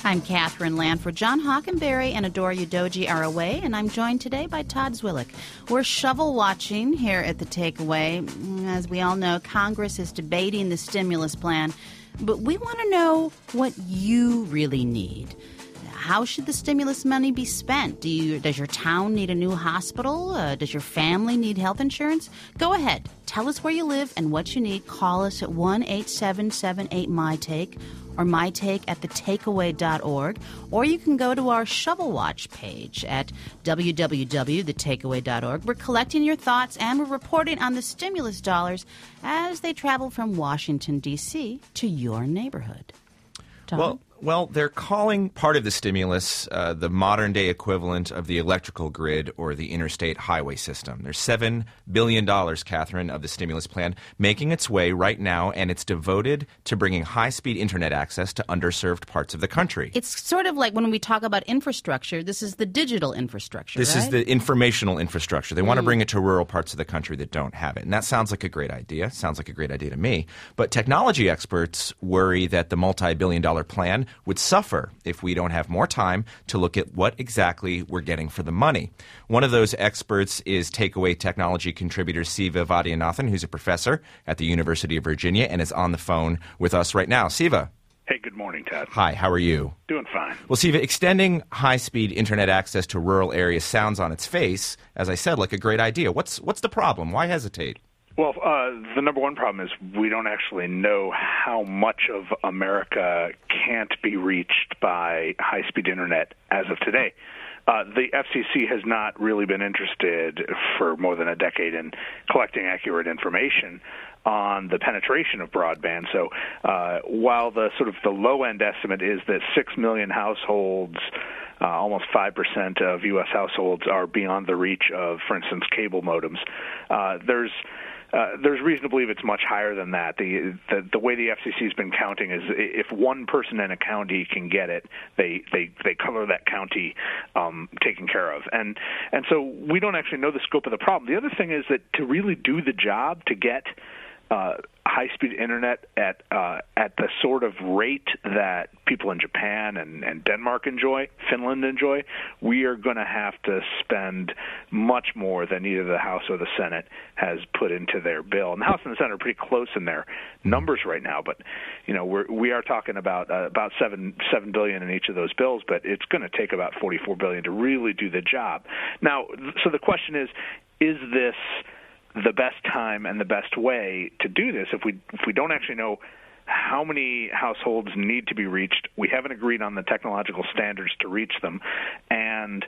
I'm Catherine Lanford. John Hockenberry and Adora Udoji are away, and I'm joined today by Todd Zwillich. We're shovel watching here at The Takeaway. As we all know, Congress is debating the stimulus plan, but we want to know what you really need. How should the stimulus money be spent? Does your town need a new hospital? Does your family need health insurance? Go ahead. Tell us where you live and what you need. Call us at 1-877-8-MY-TAKE or mytake@thetakeaway.org. Or you can go to our Shovel Watch page at www.thetakeaway.org. We're collecting your thoughts and we're reporting on the stimulus dollars as they travel from Washington, D.C. to your neighborhood. Tom? Well, they're calling part of the stimulus the modern-day equivalent of the electrical grid or the interstate highway system. There's $7 billion, Catherine, of the stimulus plan making its way right now, and it's devoted to bringing high-speed internet access to underserved parts of the country. It's sort of like when we talk about infrastructure, this is the digital infrastructure, This right? is the informational infrastructure. They want to bring it to rural parts of the country that don't have it. And that sounds like a great idea. Sounds like a great idea to me. But technology experts worry that the multi-billion-dollar plan would suffer if we don't have more time to look at what exactly we're getting for the money. One of those experts is Takeaway Technology contributor Siva Vaidyanathan, who's a professor at the University of Virginia and is on the phone with us right now. Siva. Hey, good morning, Ted. Hi, how are you? Doing fine. Well, Siva, extending high-speed internet access to rural areas sounds on its face, as I said, like a great idea. What's the problem? Why hesitate? Well, the number one problem is we don't actually know how much of America can't be reached by high-speed internet as of today. The FCC has not really been interested for more than a decade in collecting accurate information on the penetration of broadband. So while the sort of the low-end estimate is that 6 million households, almost 5% of U.S. households, are beyond the reach of, for instance, cable modems, there's reason to believe it's much higher than that. The way the FCC has been counting is if one person in a county can get it, they color that county taken care of. And so we don't actually know the scope of the problem. The other thing is that to really do the job, to get high-speed internet at the sort of rate that people in Japan and Denmark enjoy, Finland enjoy, we are going to have to spend much more than either the House or the Senate has put into their bill. And the House and the Senate are pretty close in their numbers right now, but we are talking about $7 billion in each of those bills, but it's going to take about $44 billion to really do the job. Now, so the question is this the best time and the best way to do this? If we don't actually know how many households need to be reached, we haven't agreed on the technological standards to reach them, and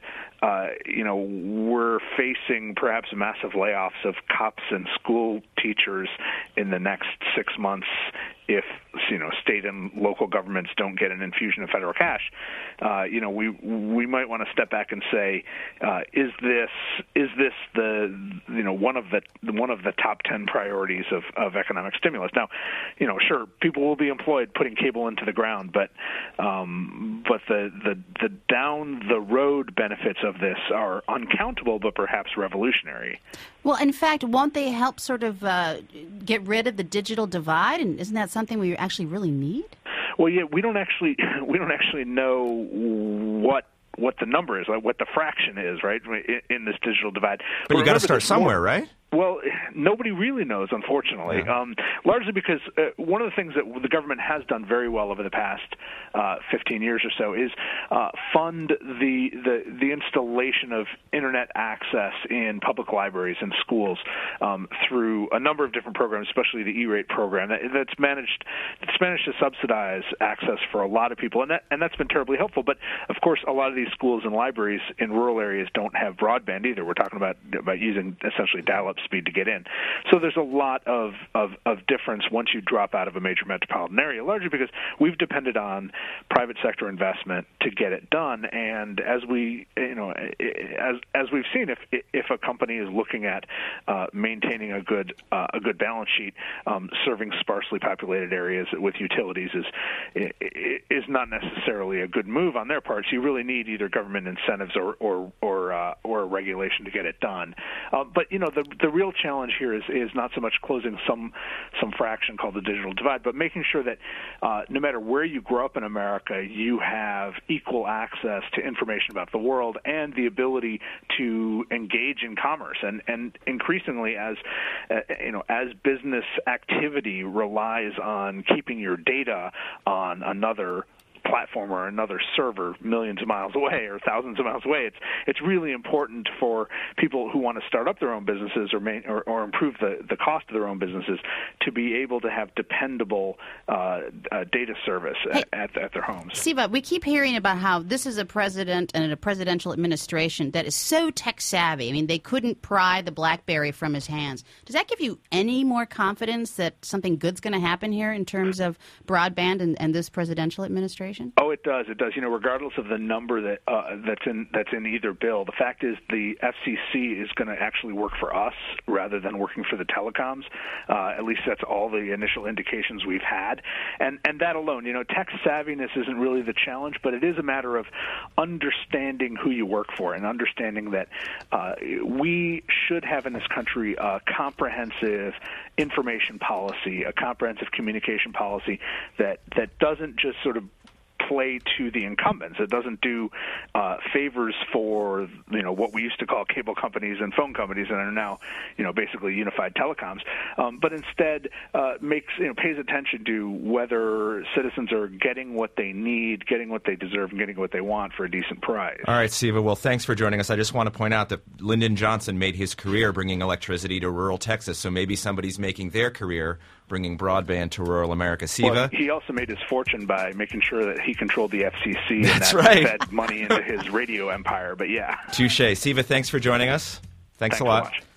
we're facing perhaps massive layoffs of cops and school teachers in the next 6 months if state and local governments don't get an infusion of federal cash. We might want to step back and say, is this the one of the top 10 priorities of economic stimulus? Now, sure, people will be employed putting cable into the ground, but the down the road benefits of this are uncountable, but perhaps revolutionary. Well, in fact, won't they help sort of get rid of the digital divide? And isn't that something we actually really need? Well, yeah, we don't actually know what the number is, like what the fraction is, right, in this digital divide. But you got to start somewhere, right? Well, nobody really knows, unfortunately, largely because one of the things that the government has done very well over the past 15 years or so is fund the installation of internet access in public libraries and schools through a number of different programs, especially the E-rate program that's managed to subsidize access for a lot of people, and that's been terribly helpful. But of course, a lot of these schools and libraries in rural areas don't have broadband either. We're talking about using essentially dial-up speed to get in. So there's a lot of difference once you drop out of a major metropolitan area, largely because we've depended on private sector investment to get it done. And as we've seen, if a company is looking at maintaining a good balance sheet, serving sparsely populated areas with utilities is not necessarily a good move on their part. So you really need either government incentives or a regulation to get it done. But the real challenge here is not so much closing some fraction called the digital divide, but making sure that no matter where you grow up in America, you have equal access to information about the world and the ability to engage in commerce. And increasingly, as business activity relies on keeping your data on another platform or another server millions of miles away or thousands of miles away, it's really important for people who want to start up their own businesses or improve the cost of their own businesses to be able to have dependable data service at their homes. Siva, we keep hearing about how this is a president and a presidential administration that is so tech savvy. I mean, they couldn't pry the BlackBerry from his hands. Does that give you any more confidence that something good's going to happen here in terms of broadband and this presidential administration? Oh, it does. It does. Regardless of the number that's in either bill, the fact is the FCC is going to actually work for us rather than working for the telecoms. At least that's all the initial indications we've had, and that alone, tech savviness isn't really the challenge, but it is a matter of understanding who you work for and understanding that we should have in this country a comprehensive information policy, a comprehensive communication policy that doesn't just sort of play to the incumbents. It doesn't do favors for what we used to call cable companies and phone companies and are now basically unified telecoms, but instead pays attention to whether citizens are getting what they need, getting what they deserve, and getting what they want for a decent price. All right, Siva. Well, thanks for joining us. I just want to point out that Lyndon Johnson made his career bringing electricity to rural Texas, so maybe somebody's making their career bringing broadband to rural America. Siva? Well, he also made his fortune by making sure that he controlled the FCC That's and that right. fed money into his radio empire. But yeah. Touche. Siva, thanks for joining us. Thanks a lot. So much.